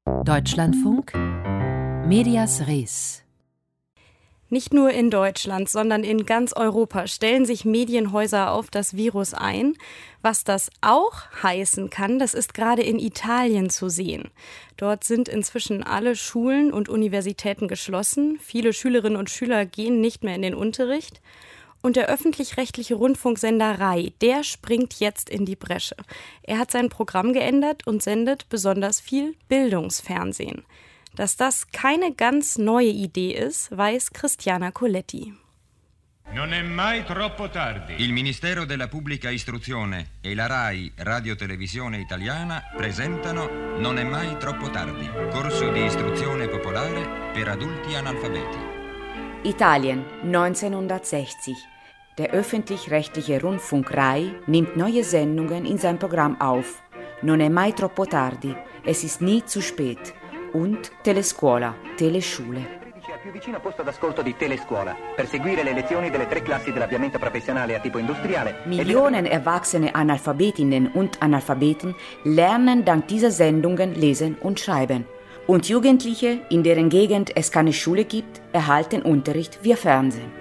Deutschlandfunk Medias Res. Nicht nur in Deutschland, sondern in ganz Europa stellen sich Medienhäuser auf das Virus ein. Was das auch heißen kann, das ist gerade in Italien zu sehen. Dort sind inzwischen alle Schulen und Universitäten geschlossen. Viele Schülerinnen und Schüler gehen nicht mehr in den Unterricht. Und der öffentlich-rechtliche Rundfunksender RAI, der springt jetzt in die Bresche. Er hat sein Programm geändert und sendet besonders viel Bildungsfernsehen. Dass das keine ganz neue Idee ist, weiß Cristiana Coletti. Non è mai troppo tardi. Il Ministero della Pubblica Istruzione e la RAI Radiotelevisione Italiana presentano Non è mai troppo tardi, corso di istruzione popolare per adulti analfabeti. Italien, 1960. Der öffentlich-rechtliche Rundfunk RAI nimmt neue Sendungen in sein Programm auf. Non è mai troppo tardi, es ist nie zu spät. Und Telescuola, Teleschule. Al più vicino posto d'ascolto di Telescuola per seguire le lezioni delle 3 classi dell'avviamento professionale a tipo industriale. Millionen erwachsene Analphabetinnen und Analphabeten lernen dank dieser Sendungen lesen und schreiben. Und Jugendliche, in deren Gegend es keine Schule gibt, erhalten Unterricht via Fernsehen.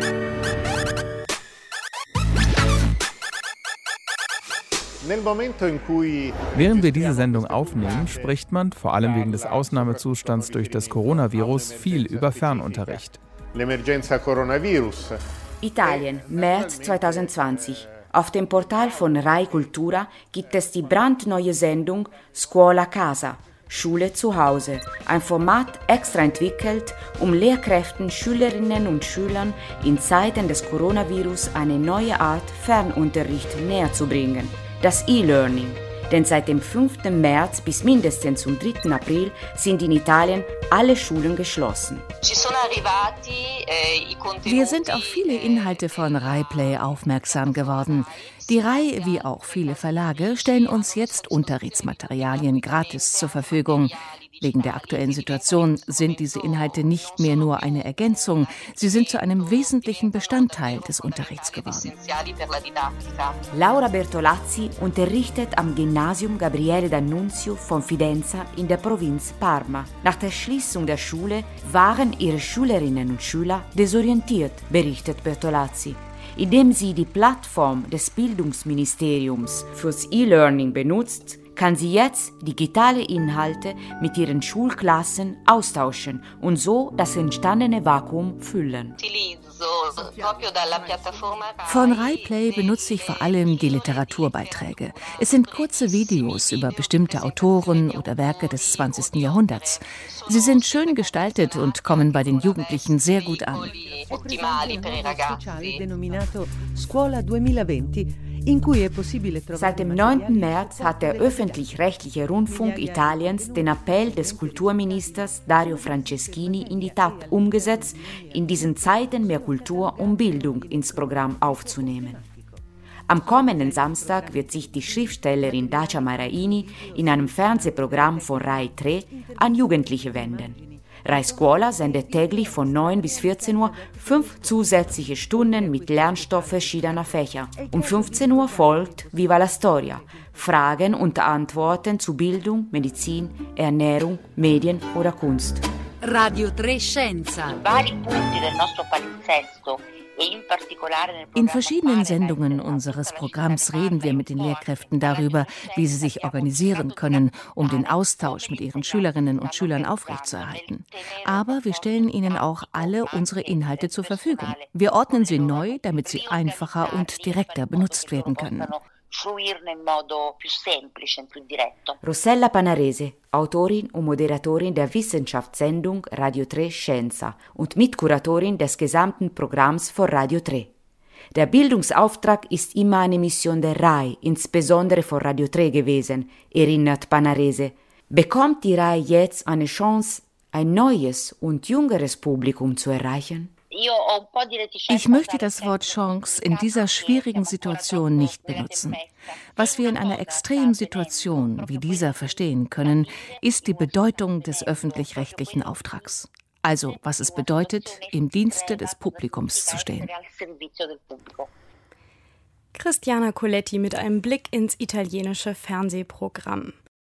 Während wir diese Sendung aufnehmen, spricht man, vor allem wegen des Ausnahmezustands durch das Coronavirus, viel über Fernunterricht. Italien, März 2020. Auf dem Portal von Rai Cultura gibt es die brandneue Sendung Scuola a Casa, Schule zu Hause. Ein Format extra entwickelt, um Lehrkräften, Schülerinnen und Schülern in Zeiten des Coronavirus eine neue Art Fernunterricht näher zu bringen. Das E-Learning, denn seit dem 5. März bis mindestens zum 3. April sind in Italien alle Schulen geschlossen. Wir sind auf viele Inhalte von RAI Play aufmerksam geworden. Die RAI, wie auch viele Verlage, stellen uns jetzt Unterrichtsmaterialien gratis zur Verfügung. Wegen der aktuellen Situation sind diese Inhalte nicht mehr nur eine Ergänzung, sie sind zu einem wesentlichen Bestandteil des Unterrichts geworden. Laura Bertolazzi unterrichtet am Gymnasium Gabriele D'Annunzio von Fidenza in der Provinz Parma. Nach der Schließung der Schule waren ihre Schülerinnen und Schüler desorientiert, berichtet Bertolazzi. Indem sie die Plattform des Bildungsministeriums fürs E-Learning benutzt, kann sie jetzt digitale Inhalte mit ihren Schulklassen austauschen und so das entstandene Vakuum füllen. Von RAI Play benutze ich vor allem die Literaturbeiträge. Es sind kurze Videos über bestimmte Autoren oder Werke des 20. Jahrhunderts. Sie sind schön gestaltet und kommen bei den Jugendlichen sehr gut an. Seit dem 9. März hat der öffentlich-rechtliche Rundfunk Italiens den Appell des Kulturministers Dario Franceschini in die Tat umgesetzt, in diesen Zeiten mehr Kultur und Bildung ins Programm aufzunehmen. Am kommenden Samstag wird sich die Schriftstellerin Dacia Maraini in einem Fernsehprogramm von RAI 3 an Jugendliche wenden. RAI Scuola sendet täglich von 9 bis 14 Uhr 5 zusätzliche Stunden mit Lernstoff verschiedener Fächer. Um 15 Uhr folgt Viva la Storia, Fragen und Antworten zu Bildung, Medizin, Ernährung, Medien oder Kunst. Radio 3 Scienza. Vari punti del nostro palinsesto. In verschiedenen Sendungen unseres Programms reden wir mit den Lehrkräften darüber, wie sie sich organisieren können, um den Austausch mit ihren Schülerinnen und Schülern aufrechtzuerhalten. Aber wir stellen ihnen auch alle unsere Inhalte zur Verfügung. Wir ordnen sie neu, damit sie einfacher und direkter benutzt werden können. Rossella Panarese, Autorin und Moderatorin der Wissenschaftssendung Radio 3 Scienza und Mitkuratorin des gesamten Programms von Radio 3. Der Bildungsauftrag ist immer eine Mission der RAI, insbesondere von Radio 3 gewesen, erinnert Panarese. Bekommt die RAI jetzt eine Chance, ein neues und jüngeres Publikum zu erreichen? Ich möchte das Wort Chance in dieser schwierigen Situation nicht benutzen. Was wir in einer extremen Situation wie dieser verstehen können, ist die Bedeutung des öffentlich-rechtlichen Auftrags. Also, was es bedeutet, im Dienste des Publikums zu stehen. Cristiana Coletti mit einem Blick ins italienische Fernsehprogramm.